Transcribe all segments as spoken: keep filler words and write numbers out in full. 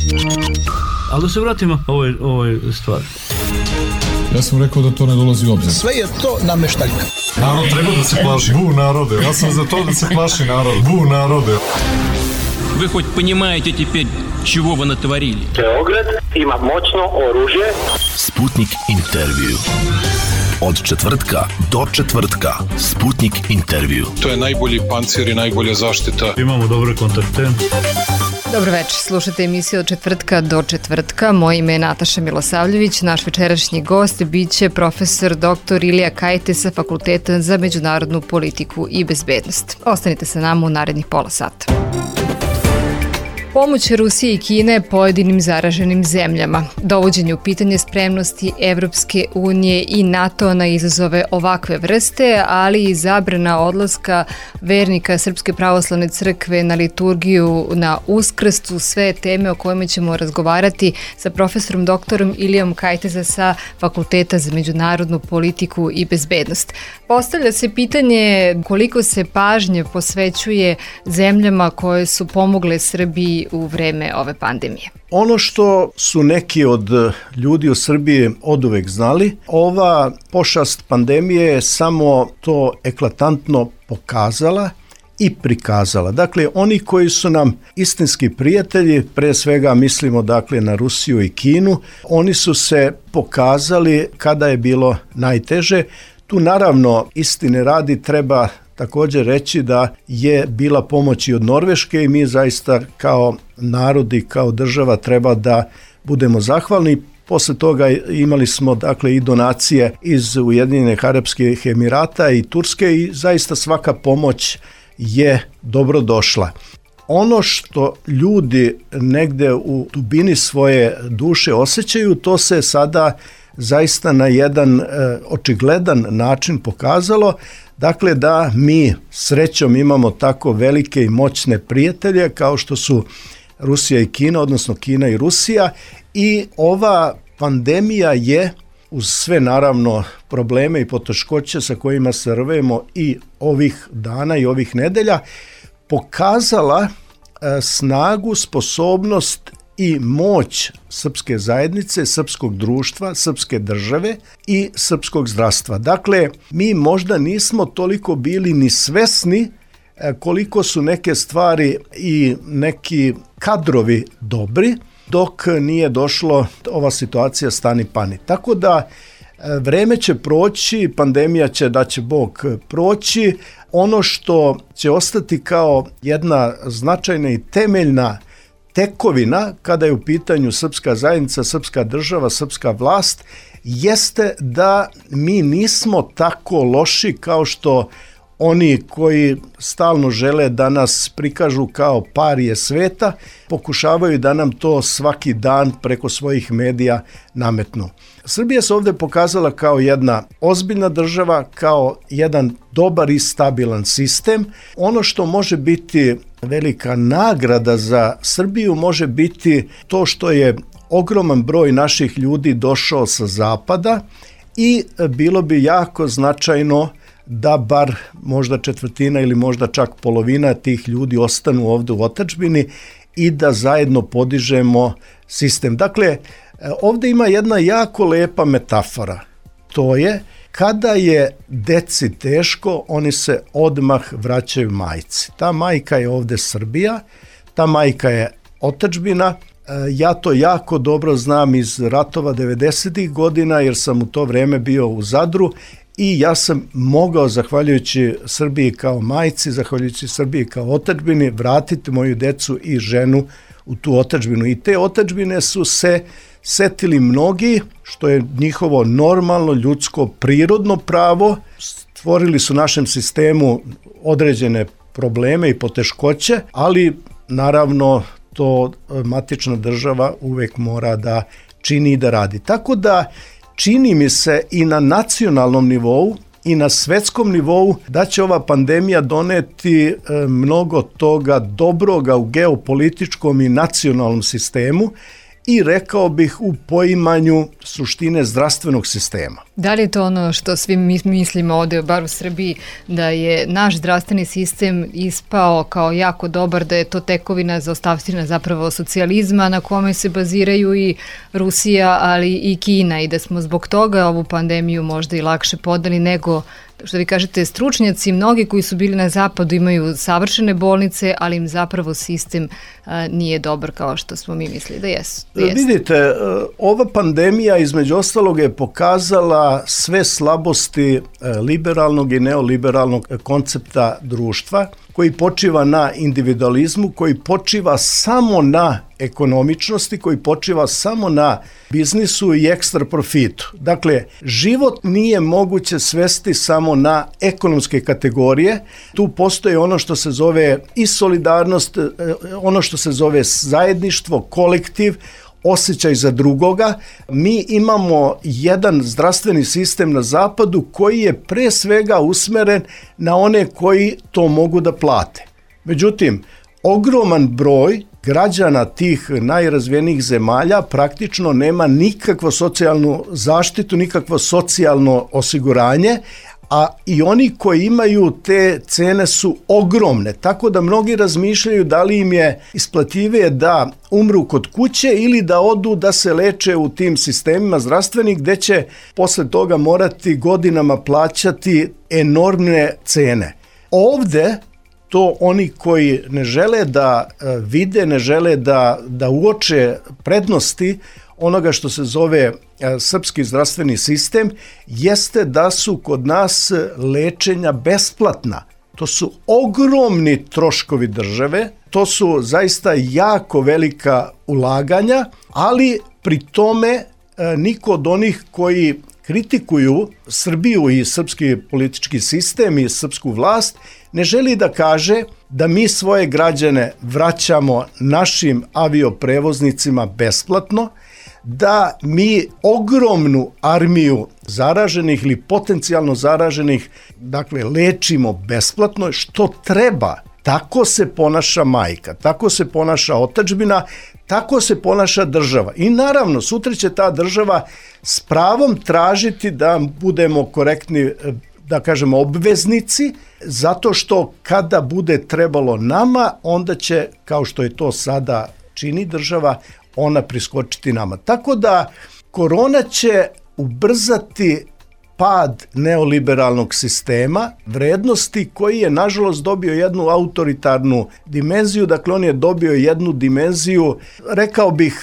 Ali da se vratimo ovoj, ovoj stvari. Ja sam rekao da to ne dolazi u obzir. Sve je to nameštaljka. Narod treba da se plaši. Bu narode. Ja sam za to da se plaši narod. Bu narode. Вы хоть понимаете теперь, чего вы натворили? Beograd ima moćno oružje. Sputnik intervju. Od četvrtka do četvrtka. Sputnik intervju. To je najbolji pancir i najbolja zaštita. Imamo dobre kontakte. Dobro večer, slušate emisiju od četvrtka do četvrtka. Moje ime je Nataša Milosavljević. Naš večerašnji gost biće profesor doktor Ilija Kajte sa Fakulteta za međunarodnu politiku i bezbednost. Ostanite sa nama u narednih pola sata. Pomoć Rusije i Kine pojedinim zaraženim zemljama, dovođenje u pitanje spremnosti Evropske unije i NATO na izazove ovakve vrste, ali i zabrana odlaska vernika Srpske pravoslavne crkve na liturgiju na Uskrs, su sve teme o kojima ćemo razgovarati sa profesorom doktorom Ilijom Kajteza sa Fakulteta za međunarodnu politiku i bezbednost. Postavlja se pitanje koliko se pažnje posvećuje zemljama koje su pomogle Srbiji u vreme ove pandemije. Ono što su neki od ljudi u Srbiji oduvek znali, ova pošast pandemije je samo to eklatantno pokazala i prikazala. Dakle, oni koji su nam istinski prijatelji, pre svega mislimo dakle na Rusiju i Kinu, oni su se pokazali kada je bilo najteže. Tu naravno istine radi treba također reći da je bila pomoć i od Norveške i mi zaista kao narod i kao država treba da budemo zahvalni. Posle toga imali smo dakle i donacije iz Ujedinjenih Arapskih Emirata i Turske i zaista svaka pomoć je dobro došla. Ono što ljudi negde u dubini svoje duše osjećaju, to se sada zaista na jedan e, očigledan način pokazalo. Dakle, da mi srećom imamo tako velike i moćne prijatelje kao što su Rusija i Kina, odnosno Kina i Rusija, i ova pandemija je, uz sve naravno probleme i poteškoće sa kojima se rvemo i ovih dana i ovih nedelja, pokazala e, snagu, sposobnost i moć srpske zajednice, srpskog društva, srpske države i srpskog zdravstva. Dakle, mi možda nismo toliko bili ni svesni koliko su neke stvari i neki kadrovi dobri, dok nije došlo ova situacija stani pani. Tako da vreme će proći, pandemija će, da će Bog, proći. Ono što će ostati kao jedna značajna i temeljna tekovina kada je u pitanju srpska zajednica, srpska država, srpska vlast, jeste da mi nismo tako loši kao što oni koji stalno žele da nas prikažu kao parije sveta, pokušavaju da nam to svaki dan preko svojih medija nametnu. Srbija se ovdje pokazala kao jedna ozbiljna država, kao jedan dobar i stabilan sistem. Ono što može biti velika nagrada za Srbiju može biti to što je ogroman broj naših ljudi došao sa zapada i bilo bi jako značajno da bar možda četvrtina ili možda čak polovina tih ljudi ostanu ovdje u otadžbini i da zajedno podižemo sistem. Dakle, ovdje ima jedna jako lepa metafora. To je kada je deci teško, oni se odmah vraćaju majci. Ta majka je ovdje Srbija, ta majka je otadžbina. Ja to jako dobro znam iz ratova devedesetih godina jer sam u to vrijeme bio u Zadru i ja sam mogao, zahvaljujući Srbiji kao majci, zahvaljujući Srbiji kao otadžbini, vratiti moju decu i ženu u tu otadžbinu. I te otadžbine su se setili mnogi, što je njihovo normalno, ljudsko, prirodno pravo. Stvorili su našem sistemu određene probleme i poteškoće, ali naravno to matična država uvek mora da čini i da radi. Tako da čini mi se i na nacionalnom nivou i na svetskom nivou da će ova pandemija doneti mnogo toga dobroga u geopolitičkom i nacionalnom sistemu i rekao bih u poimanju suštine zdravstvenog sistema. Da li je to ono što svi mi mislimo ovde, bar u Srbiji, da je naš zdravstveni sistem ispao kao jako dobar, da je to tekovina zaostavština zapravo socijalizma na kome se baziraju i Rusija, ali i Kina, i da smo zbog toga ovu pandemiju možda i lakše podali nego, što vi kažete, stručnjaci, mnogi koji su bili na zapadu imaju savršene bolnice, ali im zapravo sistem a, nije dobar kao što smo mi mislili da jesu. Da jest. Vidite, ova pandemija između ostalog je pokazala sve slabosti liberalnog i neoliberalnog koncepta društva, koji počiva na individualizmu, koji počiva samo na ekonomičnosti, koji počiva samo na biznisu i ekstra profitu. Dakle, život nije moguće svesti samo na ekonomske kategorije. Tu postoji ono što se zove i solidarnost, ono što se zove zajedništvo, kolektiv, osjećaj za drugoga. Mi imamo jedan zdravstveni sistem na zapadu koji je pre svega usmeren na one koji to mogu da plate. Međutim, ogroman broj građana tih najrazvijenijih zemalja praktično nema nikakvu socijalnu zaštitu, nikakvo socijalno osiguranje, a i oni koji imaju te cene su ogromne, tako da mnogi razmišljaju da li im je isplativije da umru kod kuće ili da odu da se leče u tim sistemima zdravstvenih gde će posle toga morati godinama plaćati enormne cene. Ovde to oni koji ne žele da vide, ne žele da, da uoče prednosti onoga što se zove srpski zdravstveni sistem, jeste da su kod nas lečenja besplatna. To su ogromni troškovi države, to su zaista jako velika ulaganja, ali pri tome niko od onih koji kritikuju Srbiju i srpski politički sistem i srpsku vlast ne želi da kaže da mi svoje građane vraćamo našim avioprevoznicima besplatno, da mi ogromnu armiju zaraženih ili potencijalno zaraženih, dakle, lečimo besplatno, što treba. Tako se ponaša majka, tako se ponaša otadžbina, tako se ponaša država. I naravno, sutra će ta država s pravom tražiti da budemo korektni, da kažemo, obveznici, zato što kada bude trebalo nama, onda će, kao što je to sada čini država, ona priskočiti nama. Tako da korona će ubrzati pad neoliberalnog sistema vrednosti koji je nažalost dobio jednu autoritarnu dimenziju, dakle on je dobio jednu dimenziju, rekao bih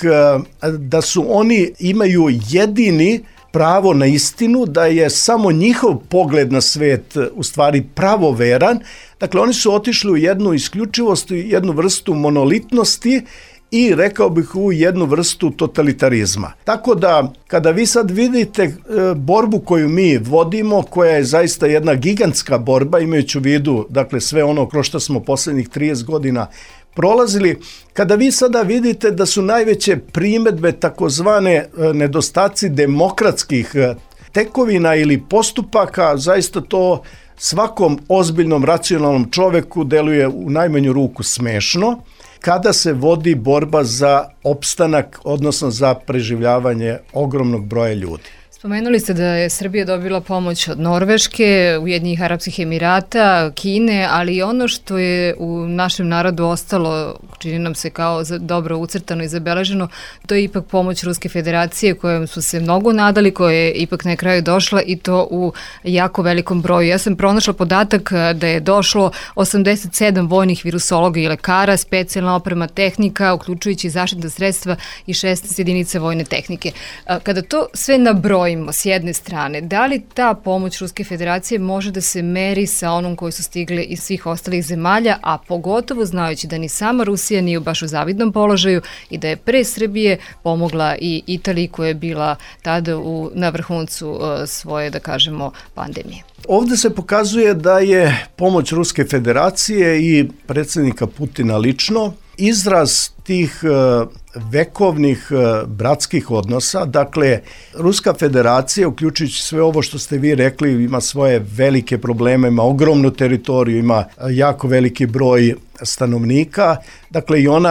da su oni imaju jedini pravo na istinu, da je samo njihov pogled na svet u stvari pravoveran, dakle oni su otišli u jednu isključivost, jednu vrstu monolitnosti i rekao bih u jednu vrstu totalitarizma. Tako da kada vi sad vidite e, borbu koju mi vodimo, koja je zaista jedna gigantska borba, imajući u vidu dakle sve ono kroz što smo poslednjih trideset godina prolazili, kada vi sada vidite da su najveće primedbe takozvane e, nedostaci demokratskih e, tekovina ili postupaka, zaista to svakom ozbiljnom racionalnom čoveku deluje u najmanju ruku smešno, kada se vodi borba za opstanak, odnosno za preživljavanje ogromnog broja ljudi. Spomenuli ste da je Srbija dobila pomoć od Norveške, Ujedinjenih Arapskih Emirata, Kine, ali ono što je u našem narodu ostalo, čini nam se kao dobro ucrtano i zabeleženo, to je ipak pomoć Ruske federacije kojom su se mnogo nadali, koja je ipak na kraju došla i to u jako velikom broju. Ja sam pronašla podatak da je došlo osamdeset sedam vojnih virusologa i lekara, specijalna oprema, tehnika, uključujući zaštitna sredstva i šesnaest jedinica vojne tehnike. Kada to sve nabrojimo s jedne strane, da li ta pomoć Ruske federacije može da se meri sa onom koji su stigle iz svih ostalih zemalja, a pogotovo znajući da ni sama Rusija nije baš u zavidnom položaju i da je pre Srbije pomogla i Italiji koja je bila tada u, na vrhuncu uh, svoje, da kažemo, pandemije? Ovde se pokazuje da je pomoć Ruske federacije i predsjednika Putina lično izraz tih vekovnih bratskih odnosa. Dakle, Ruska federacija, uključujući sve ovo što ste vi rekli, ima svoje velike probleme, ima ogromnu teritoriju, ima jako veliki broj stanovnika. Dakle, i ona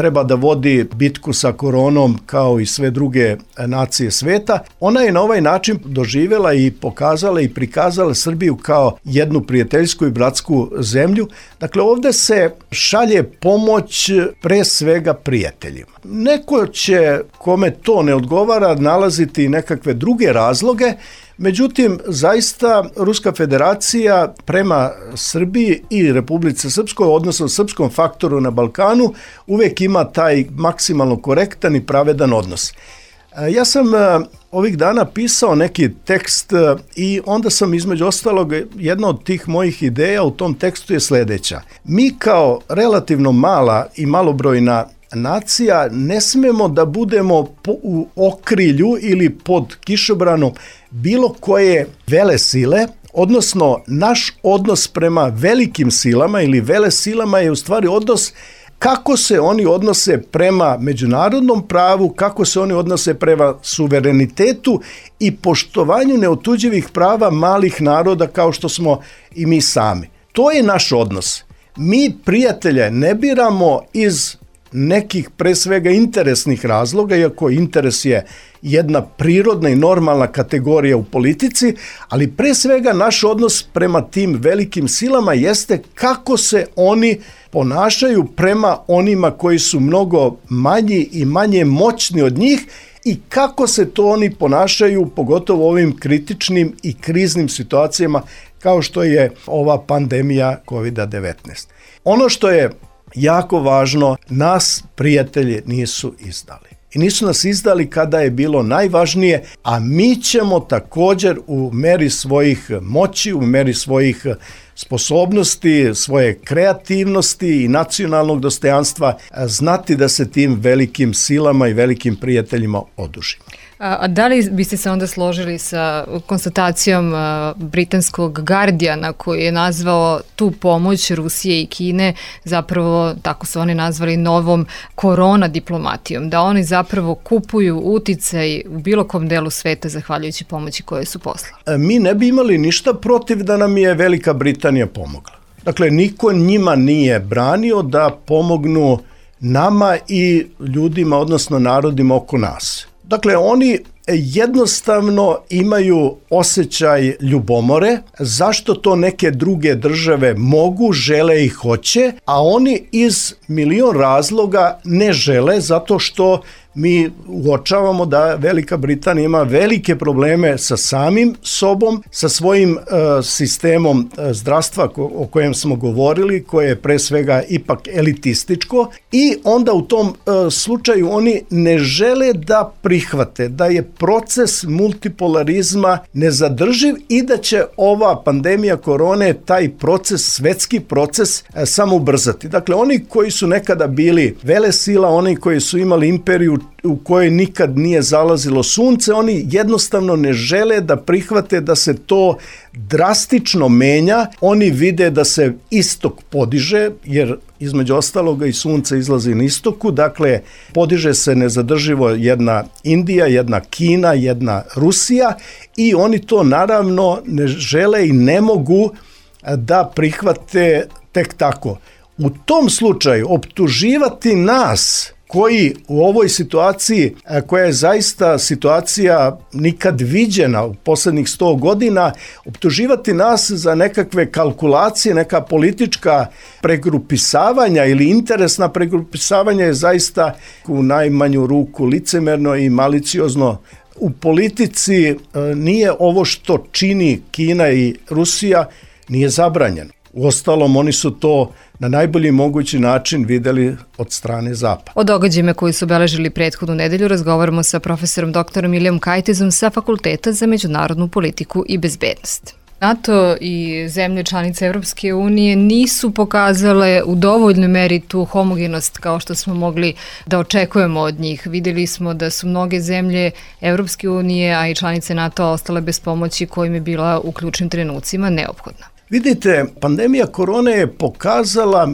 treba da vodi bitku sa koronom kao i sve druge nacije sveta, ona je na ovaj način doživjela i pokazala i prikazala Srbiju kao jednu prijateljsku i bratsku zemlju. Dakle, ovdje se šalje pomoć pre svega prijateljima. Neko će, kome to ne odgovara, nalaziti nekakve druge razloge. Međutim, zaista Ruska federacija prema Srbiji i Republici Srpskoj, odnosno srpskom faktoru na Balkanu, uvijek ima taj maksimalno korektan i pravedan odnos. Ja sam ovih dana pisao neki tekst i onda sam između ostalog, jedna od tih mojih ideja u tom tekstu je sljedeća. Mi kao relativno mala i malobrojna nacija ne smemo da budemo u okrilju ili pod kišobranom bilo koje vele sile, odnosno naš odnos prema velikim silama ili vele silama je u stvari odnos kako se oni odnose prema međunarodnom pravu, kako se oni odnose prema suverenitetu i poštovanju neotuđivih prava malih naroda kao što smo i mi sami. To je naš odnos. Mi prijatelje ne biramo iz nekih pre svega interesnih razloga, iako interes je jedna prirodna i normalna kategorija u politici, ali pre svega naš odnos prema tim velikim silama jeste kako se oni ponašaju prema onima koji su mnogo manji i manje moćni od njih i kako se to oni ponašaju pogotovo u ovim kritičnim i kriznim situacijama kao što je ova pandemija kovid devetnaest. Ono što je jako važno, nas prijatelji nisu izdali. I nisu nas izdali kada je bilo najvažnije, a mi ćemo također u meri svojih moći, u meri svojih sposobnosti, svoje kreativnosti i nacionalnog dostojanstva znati da se tim velikim silama i velikim prijateljima odužimo. A da li biste se onda složili sa konstatacijom britanskog Guardiana koji je nazvao tu pomoć Rusije i Kine zapravo, tako su oni nazvali, novom korona diplomatijom, da oni zapravo kupuju uticaj u bilo kom delu sveta zahvaljujući pomoći koje su poslali? Mi ne bi imali ništa protiv da nam je Velika Britanija pomogla. Dakle, niko njima nije branio da pomognu nama i ljudima, odnosno narodima oko nas. Dakle, oni jednostavno imaju osjećaj ljubomore, zašto to neke druge države mogu, žele i hoće, a oni iz milion razloga ne žele, zato što mi uočavamo da Velika Britanija ima velike probleme sa samim sobom, sa svojim uh, sistemom uh, zdravstva ko, o kojem smo govorili, koje je pre svega ipak elitističko, i onda u tom uh, slučaju oni ne žele da prihvate da je proces multipolarizma nezadrživ i da će ova pandemija korone taj proces, svetski proces, uh, samo ubrzati. Dakle, oni koji su nekada bili velesila, oni koji su imali imperiju u kojoj nikad nije zalazilo sunce, oni jednostavno ne žele da prihvate da se to drastično menja. Oni vide da se istok podiže, jer između ostaloga i sunce izlazi na istoku, dakle podiže se nezadrživo jedna Indija, jedna Kina, jedna Rusija i oni to naravno ne žele i ne mogu da prihvate tek tako. U tom slučaju optuživati nas koji u ovoj situaciji, koja je zaista situacija nikad viđena u posljednjih sto godina, optuživati nas za nekakve kalkulacije, neka politička pregrupisavanja ili interesna pregrupisavanja je zaista u najmanju ruku licemerno i maliciozno. U politici nije ovo što čini Kina i Rusija nije zabranjeno. Uostalom, oni su to na najbolji mogući način videli od strane Zapada. O događajima koji su obeležili prethodnu nedelju razgovaramo sa profesorom doktorom Ilijom Kajtezom sa Fakulteta za međunarodnu politiku i bezbednost. NATO i zemlje članice Evropske unije nisu pokazale u dovoljnoj meri tu homogenost kao što smo mogli da očekujemo od njih. Vidjeli smo da su mnoge zemlje Evropske unije, a i članice NATO ostale bez pomoći kojim je bila u ključnim trenucima neophodna. Vidite, pandemija korone je pokazala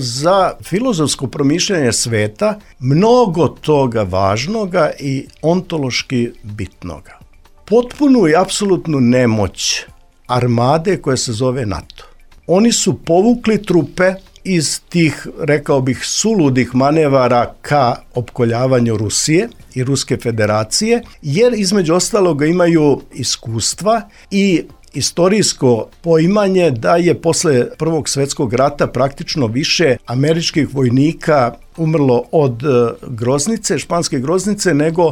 za filozofsko promišljanje sveta mnogo toga važnoga i ontološki bitnoga. Potpunu i apsolutnu nemoć armade koja se zove NATO. Oni su povukli trupe iz tih, rekao bih, suludih manevara ka opkoljavanju Rusije i Ruske federacije, jer između ostaloga imaju iskustva i istorijsko poimanje da je posle Prvog svjetskog rata praktično više američkih vojnika umrlo od groznice, španske groznice, nego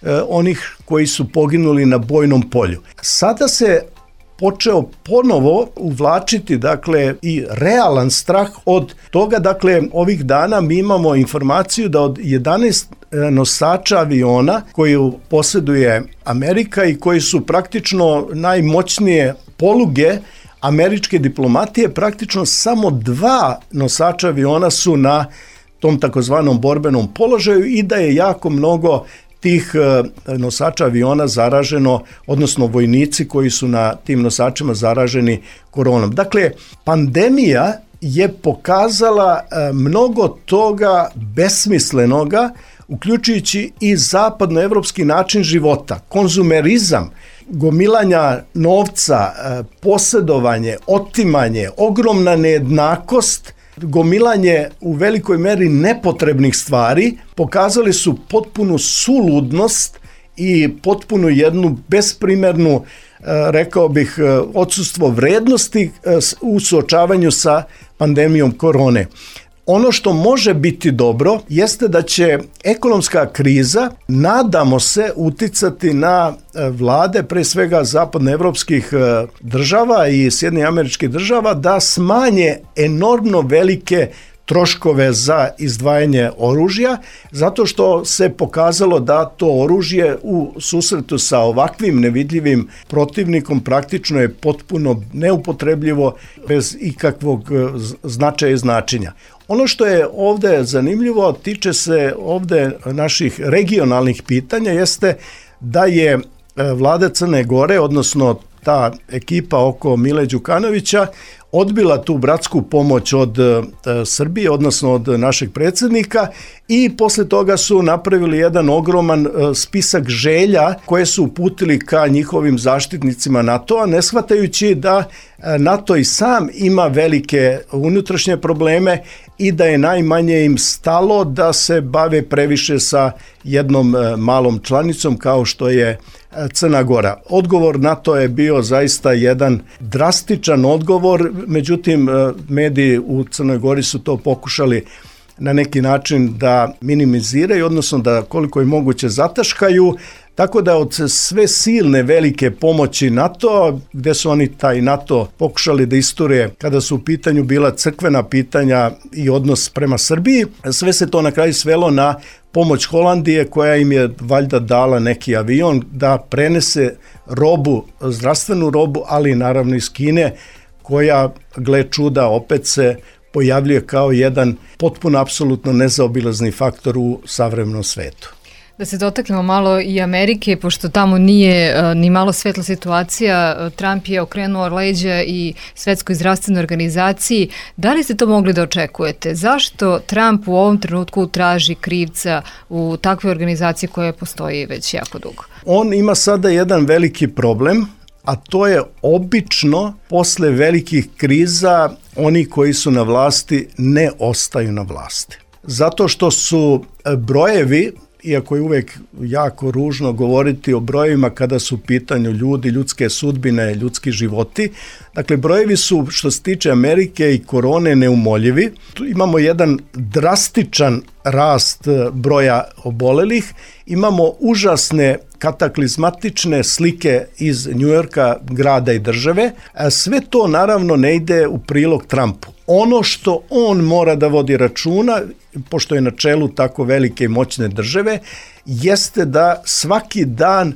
onih koji su poginuli na bojnom polju. Sada se počeo ponovo uvlačiti, dakle, i realan strah od toga. Dakle, ovih dana mi imamo informaciju da od jedanaest nosača aviona koju posjeduje Amerika i koji su praktično najmoćnije poluge američke diplomatije, praktično samo dva nosača aviona su na tom takozvanom borbenom položaju i da je jako mnogo tih nosača aviona zaraženo, odnosno vojnici koji su na tim nosačima zaraženi koronom. Dakle, pandemija je pokazala mnogo toga besmislenoga, uključujući i zapadnoevropski način života, konzumerizam, gomilanja novca, posjedovanje, otimanje, ogromna nejednakost, gomilanje u velikoj meri nepotrebnih stvari, pokazali su potpunu suludnost i potpunu jednu besprimernu, rekao bih, odsustvo vrednosti u suočavanju sa pandemijom korone. Ono što može biti dobro jeste da će ekonomska kriza, nadamo se, uticati na vlade, pre svega zapadnoevropskih država i Sjedinjenih Američkih Država, da smanje enormno velike troškove za izdvajanje oružja, zato što se pokazalo da to oružje u susretu sa ovakvim nevidljivim protivnikom praktično je potpuno neupotrebljivo, bez ikakvog značaja i značenja. Ono što je ovdje zanimljivo, tiče se ovdje naših regionalnih pitanja, jeste da je vlada Crne Gore, odnosno ta ekipa oko Mile Đukanovića, odbila tu bratsku pomoć od e, Srbije, odnosno od našeg predsjednika, i posle toga su napravili jedan ogroman e, spisak želja koje su uputili ka njihovim zaštitnicima NATO-a, ne shvatajući da e, NATO i sam ima velike unutrašnje probleme i da je najmanje im stalo da se bave previše sa jednom e, malom članicom kao što je e, Crna Gora. Odgovor NATO je bio zaista jedan drastičan odgovor, međutim mediji u Crnoj Gori su to pokušali na neki način da minimiziraju, odnosno da koliko je moguće zataškaju, tako da od sve silne velike pomoći NATO, gde su oni taj NATO pokušali da isture kada su u pitanju bila crkvena pitanja i odnos prema Srbiji, sve se to na kraju svelo na pomoć Holandije, koja im je valjda dala neki avion da prenese robu, zdravstvenu robu, ali naravno iz Kine, koja, gle čuda, opet se pojavljuje kao jedan potpuno apsolutno nezaobilazni faktor u savremenom svetu. Da se dotaknemo malo i Amerike, pošto tamo nije uh, ni malo svetla situacija. Trump je okrenuo leđa i Svetskoj zdravstvenoj organizaciji. Da li ste to mogli da očekujete? Zašto Trump u ovom trenutku traži krivca u takvoj organizaciji koja postoji već jako dugo? On ima sada jedan veliki problem, a to je obično posle velikih kriza oni koji su na vlasti ne ostaju na vlasti. Zato što su brojevi, iako je uvek jako ružno govoriti o brojevima kada su u pitanju ljudi, ljudske sudbine, ljudski životi, dakle brojevi su, što se tiče Amerike i korone, neumoljivi. Tu imamo jedan drastičan rast broja obolelih, imamo užasne kataklizmatične slike iz Njujorka, grada i države. Sve to naravno ne ide u prilog Trumpu. Ono što on mora da vodi računa, pošto je na čelu tako velike i moćne države, jeste da svaki dan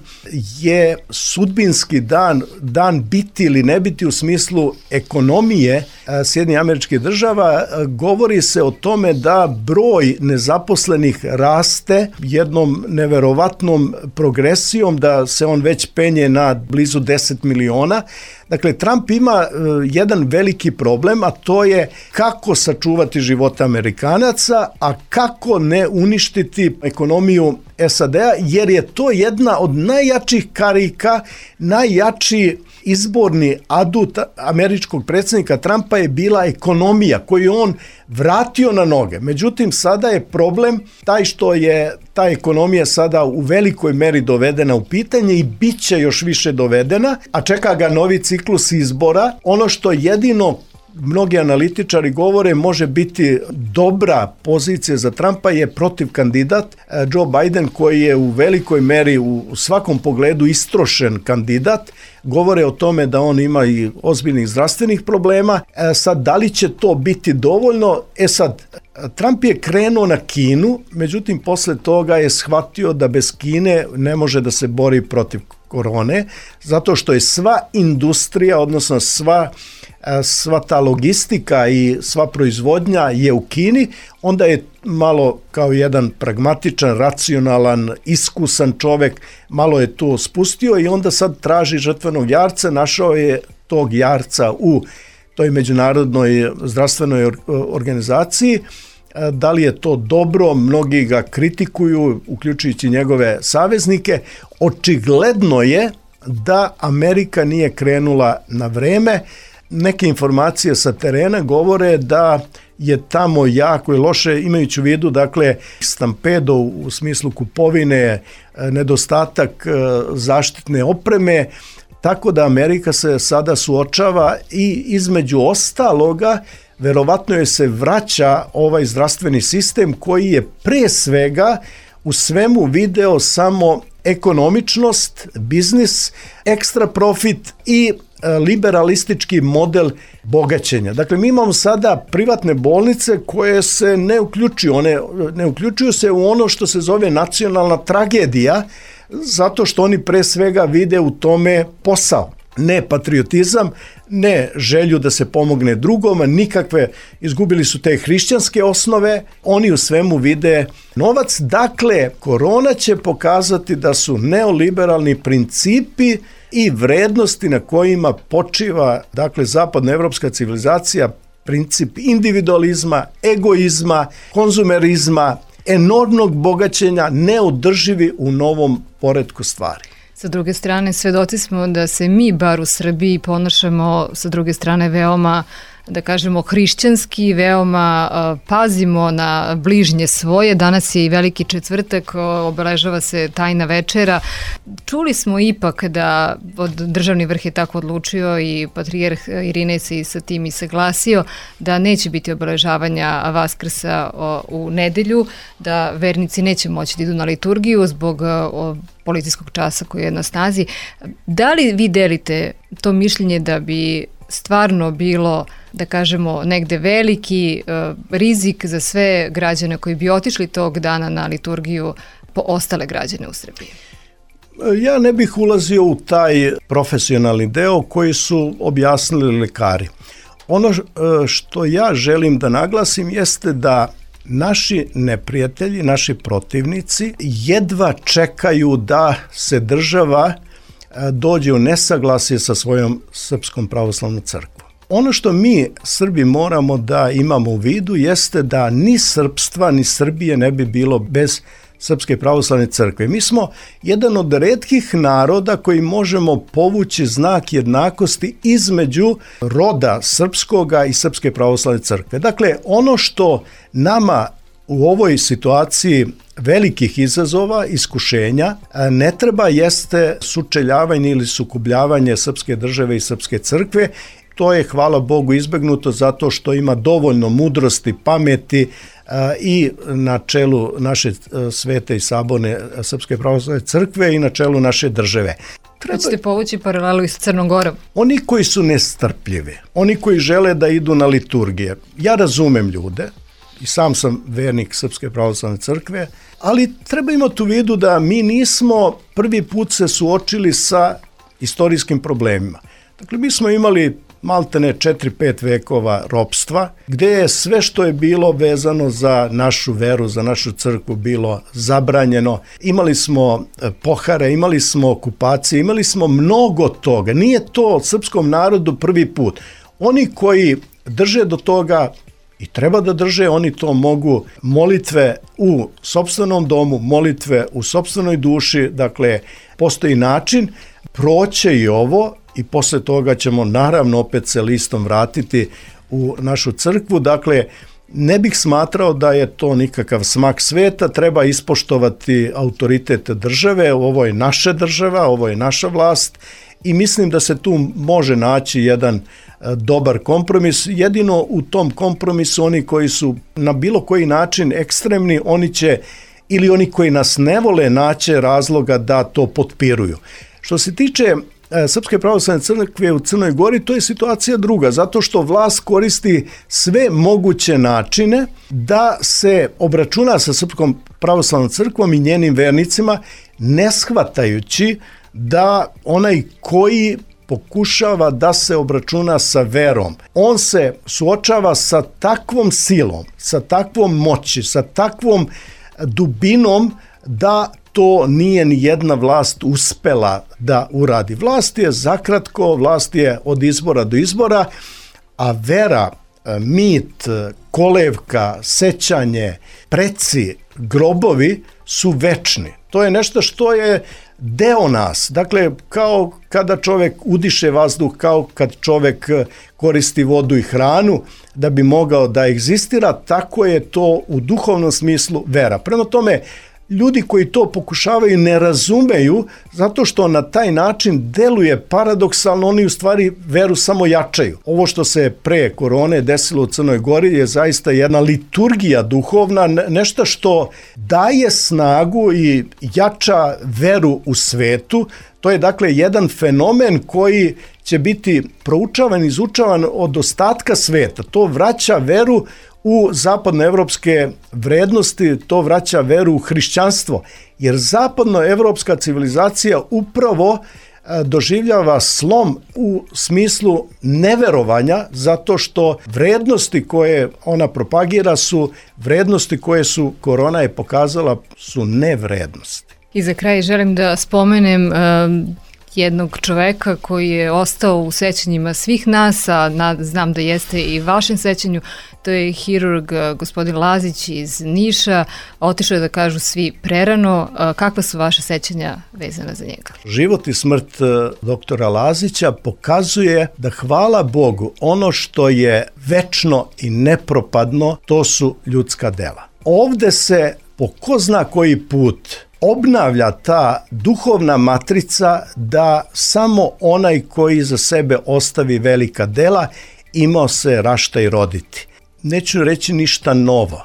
je sudbinski dan, dan biti ili ne biti u smislu ekonomije Sjedinjenih Američkih Država. Govori se o tome da broj nezaposlenih raste jednom neverovatnom progresijom, da se on već penje na blizu deset miliona. Dakle, Trump ima jedan veliki problem, a to je kako sačuvati živote Amerikanaca, a kako ne uništiti ekonomiju S A D-a, jer je to jedna od najjačih karika, najjači izborni adut američkog predsjednika Trumpa je bila ekonomija koju on vratio na noge. Međutim, sada je problem taj što je ta ekonomija sada u velikoj meri dovedena u pitanje i bit će još više dovedena, a čeka ga novi ciklus izbora. Ono što jedino mnogi analitičari govore može biti dobra pozicija za Trumpa je protiv kandidat Joe Biden, koji je u velikoj meri u svakom pogledu istrošen kandidat. Govore o tome da on ima i ozbiljnih zdravstvenih problema. E sad, da li će to biti dovoljno? E sad, Trump je krenuo na Kinu, međutim posle toga je shvatio da bez Kine ne može da se bori protiv korone, zato što je sva industrija, odnosno sva sva ta logistika i sva proizvodnja je u Kini. Onda je malo kao jedan pragmatičan, racionalan, iskusan čovek, malo je to spustio i onda sad traži žrtvenog jarca. Našao je tog jarca u toj međunarodnoj zdravstvenoj organizaciji. Da li je to dobro? Mnogi ga kritikuju, uključujući njegove saveznike. Očigledno je da Amerika nije krenula na vreme. Neke informacije sa terena govore da je tamo jako i loše, imajući u vidu, dakle, stampedo u smislu kupovine, nedostatak zaštitne opreme, tako da Amerika se sada suočava i između ostaloga, verovatno je se vraća ovaj zdravstveni sistem koji je pre svega u svemu video samo ekonomičnost, biznis, ekstra profit i liberalistički model bogaćenja. Dakle, mi imamo sada privatne bolnice koje se ne uključuju, one ne uključuju se u ono što se zove nacionalna tragedija, zato što oni pre svega vide u tome posao. Ne patriotizam, ne želju da se pomogne drugom, nikakve, izgubili su te hrišćanske osnove, oni u svemu vide novac. Dakle, korona će pokazati da su neoliberalni principi i vrednosti na kojima počiva, dakle, zapadnoevropska civilizacija, princip individualizma, egoizma, konzumerizma, enormnog bogaćenja, neodrživi u novom poretku stvari. Sa druge strane, svedoci smo da se mi, bar u Srbiji, ponašamo sa druge strane veoma, da kažemo, hrišćanski, veoma uh, pazimo na bližnje svoje. Danas je i Veliki četvrtak, obeležava se tajna večera. Čuli smo ipak da od državni vrh je tako odlučio i patrijarh Irinej se i sa tim i saglasio da neće biti obeležavanja Vaskrsa o, u nedelju, da vernici neće moći da idu na liturgiju zbog o, policijskog časa koji je na snazi. Da li vi delite to mišljenje da bi stvarno bilo, da kažemo, negde veliki uh, rizik za sve građane koji bi otišli tog dana na liturgiju po ostale građane u Srbiji? Ja ne bih ulazio u taj profesionalni deo koji su objasnili lekari. Ono što ja želim da naglasim jeste da naši neprijatelji, naši protivnici jedva čekaju da se država dođe u nesaglasje sa svojom Srpskom pravoslavnom crkvom. Ono što mi, Srbi, moramo da imamo u vidu jeste da ni srpstva, ni Srbije ne bi bilo bez Srpske pravoslavne crkve. Mi smo jedan od retkih naroda koji možemo povući znak jednakosti između roda srpskoga i Srpske pravoslavne crkve. Dakle, ono što nama u ovoj situaciji velikih izazova, iskušenja, ne treba jeste sučeljavanje ili sukobljavanje srpske države i Srpske crkve. To je, hvala Bogu, izbegnuto zato što ima dovoljno mudrosti, pameti i na čelu naše svete i saborne Srpske pravoslavne crkve i na čelu naše države. Treba... Hoćete povući paralelu i sa Crnom Gorom? Oni koji su nestrpljivi, oni koji žele da idu na liturgije, ja razumem ljude, i sam sam vernik Srpske pravoslavne crkve, ali treba imati u vidu da mi nismo prvi put se suočili sa istorijskim problemima. Dakle, mi smo imali maltene četiri pet vekova ropstva, gde je sve što je bilo vezano za našu veru, za našu crkvu bilo zabranjeno. Imali smo pohare, imali smo okupacije, imali smo mnogo toga. Nije to srpskom narodu prvi put. Oni koji drže do toga i treba da drže, oni to mogu, molitve u sopstvenom domu, molitve u sopstvenoj duši, dakle, postoji način, proće i ovo i posle toga ćemo naravno opet se listom vratiti u našu crkvu, dakle, ne bih smatrao da je to nikakav smak sveta, treba ispoštovati autoritet države, ovo je naša država, ovo je naša vlast i mislim da se tu može naći jedan dobar kompromis. Jedino u tom kompromisu oni koji su na bilo koji način ekstremni, oni će, ili oni koji nas ne vole, naće razloga da to potpiruju. Što se tiče Srpske pravoslavne crkve u Crnoj Gori, to je situacija druga, zato što vlast koristi sve moguće načine da se obračuna sa Srpskom pravoslavnom crkvom i njenim vernicima, ne shvatajući da onaj koji pokušava da se obračuna sa verom, on se suočava sa takvom silom, sa takvom moći, sa takvom dubinom da to nije ni jedna vlast uspela da uradi. Vlast je zakratko, vlast je od izbora do izbora, a vera, mit, kolevka, sećanje, preci, grobovi su večni. To je nešto što je deo nas. Dakle, kao kada čovek udiše vazduh, kao kad čovek koristi vodu i hranu da bi mogao da egzistira, tako je to u duhovnom smislu vera. Prema tome, ljudi koji to pokušavaju ne razumeju zato što na taj način deluje paradoksalno, oni u stvari veru samo jačaju. Ovo što se pre korone desilo u Crnoj Gori je zaista jedna liturgija duhovna, nešto što daje snagu i jača veru u svetu. To je dakle jedan fenomen koji će biti proučavan, izučavan od ostatka sveta. To vraća veru u zapadnoevropske vrednosti, to vraća veru u hrišćanstvo, jer zapadnoevropska civilizacija upravo doživljava slom u smislu neverovanja, zato što vrednosti koje ona propagira su vrednosti koje su, korona je pokazala, su nevrednosti. I za kraj želim da spomenem um... jednog čoveka koji je ostao u sećanjima svih nas, a na, znam da jeste i vašem sećanju, to je hirurg gospodin Lazić iz Niša, otišao je da kažu svi prerano. Kakva su vaše sećanja vezana za njega? Život i smrt doktora Lazića pokazuje da, hvala Bogu, ono što je večno i nepropadno, to su ljudska dela. Ovde se po ko zna koji put obnavlja ta duhovna matrica da samo onaj koji za sebe ostavi velika dela imao se rašta i roditi. Neću reći ništa novo.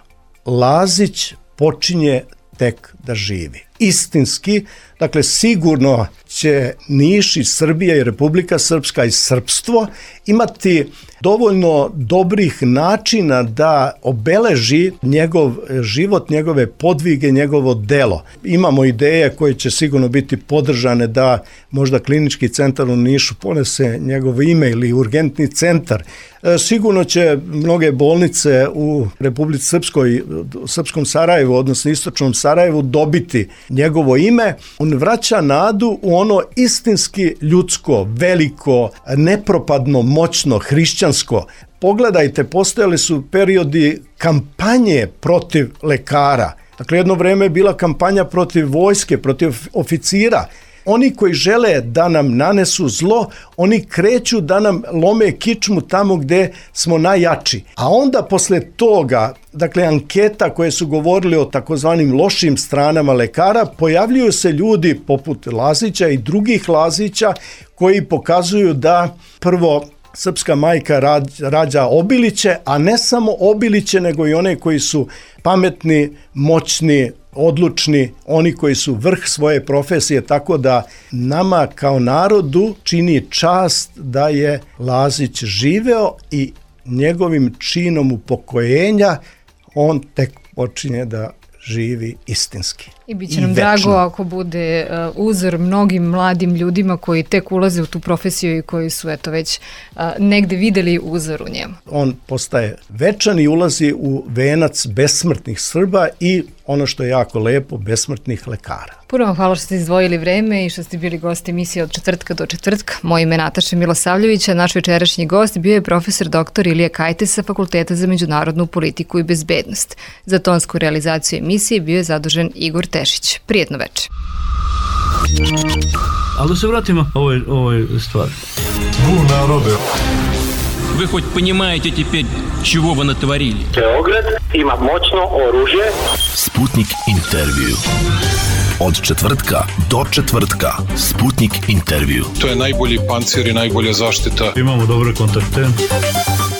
Lazić počinje tek da živi. Istinski, dakle sigurno će Niš i Srbija i Republika Srpska i srpstvo imati dovoljno dobrih načina da obeleži njegov život, njegove podvige, njegovo delo. Imamo ideje koje će sigurno biti podržane da možda klinički centar u Nišu ponese njegovo ime ili urgentni centar. Sigurno će mnoge bolnice u Republici Srpskoj, Srpskom Sarajevu, odnosno Istočnom Sarajevu, dobiti njegovo ime. On vraća nadu u ono istinski ljudsko, veliko, nepropadno, moćno, hrišćansko. Pogledajte, postojali su periodi kampanje protiv lekara. Dakle, jedno vreme je bila kampanja protiv vojske, protiv oficira. Oni koji žele da nam nanesu zlo, oni kreću da nam lome kičmu tamo gde smo najjači. A onda posle toga, dakle anketa koje su govorili o takozvanim lošim stranama lekara, pojavljuju se ljudi poput Lazića i drugih Lazića koji pokazuju da prvo srpska majka rađa obiliće, a ne samo obiliće, nego i one koji su pametni, moćni, odlučni, oni koji su vrh svoje profesije, tako da nama kao narodu čini čast da je Lazić živeo i njegovim činom upokojenja on tek počinje da živi istinski. I bit će nam drago ako bude uh, uzor mnogim mladim ljudima koji tek ulaze u tu profesiju i koji su eto već uh, negde videli uzor u njemu. On postaje večan i ulazi u venac besmrtnih Srba i ono što je jako lepo, besmrtnih lekara. Puno vam hvala što ste izdvojili vreme i što ste bili gost emisije od četvrtka do četvrtka. Moje ime je Nataša Milosavljević, a naš večerašnji gost bio je profesor doktor Ilija Kajtes sa Fakulteta za međunarodnu politiku i bezbednost. Za tonsku realizaciju emisije bio je zadužen Igor Tešić. Prijetno večer. Ali da se vratimo ovoj, ovoj stvari. Bu narode. Вы хоть понимаете теперь, чего вы натворили? Beograd ima moćno oružje. Sputnik intervju. Od četvrtka do četvrtka. Sputnik intervju. To je najbolji pancir i najbolja zaštita. Imamo dobre kontakte.